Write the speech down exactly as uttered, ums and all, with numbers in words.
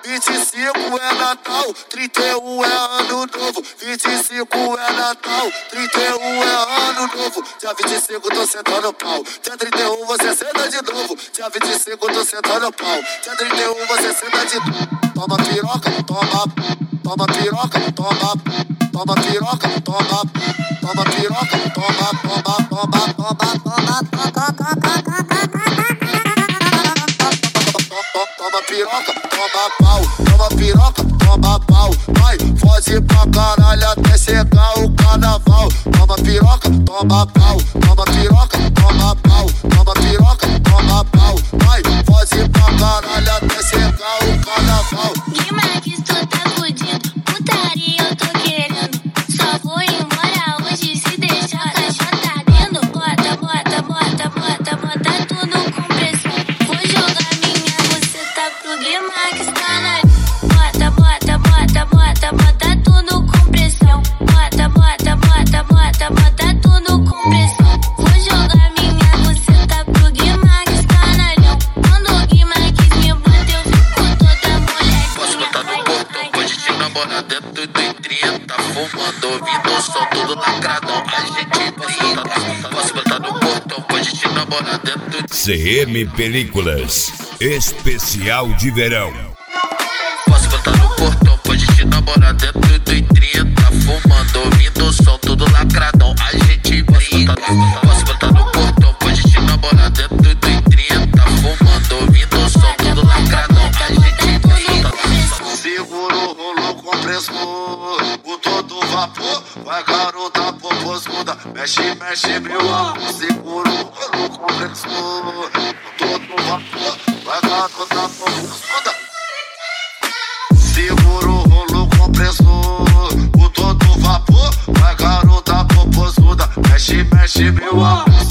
vinte e cinco é Natal, trinta e um é Ano Novo. vinte e cinco é Natal, trinta e um é Ano Novo. Dia vinte e cinco tô sentando pau, dia trinta e um você senta de novo. Dia vinte e cinco tô sentando pau, dia trinta e um você senta de novo. Toma piroca, toma, toma piroca, toma, toma piroca, toma, toma piroca, toma, toma, toma, toma, toma, toma piroca, toma pau, toma piroca, toma pau. Vai, foge pra caralho até chegar o carnaval. Toma piroca, toma pau, toma piroca, toma pau, toma piroca, toma pau. Vai, foge pra caralho até chegar o carnaval. Guima que tu tá fudido, putaria eu tô querendo. Só vou embora hoje se deixar a caixa tá dentro. Bota, bota, bota, bota, bota tudo com pressão. Vou jogar minha buceta pro Guima que está na... Bota, bota, bota, bota, bota tudo com pressão. Bota, bota, bota, bota, bota tudo com pressão. Vou jogar minha buceta pro Guima que está na leão. Quando o Guima quis me bater, eu fico toda molhadinha. Posso botar no portão, pode te namorar dentro do trinta, fumando, ouvindo o som todo lacradão. A gente brinca. Posso botar no portão, pode te namorar dentro do... C M Películas, especial de verão. Posso botar no portão, pode te namorar dentro do trinta, fumando, ouvindo o som todo lacradão. A gente brinca. Posso botar no portão, pode te namorar dentro do trinta, fumando, ouvindo o som todo lacradão. A gente brinca. Segura o rolo compressor, o todo vapor. Vai garota poposcuda, mexe, mexe meu amor. Segura o rolo compressor, o todo vapor. Vai garota poposcuda. Segura o rolo compressor, o todo vapor. Vai garota poposcuda, mexe, mexe meu amor.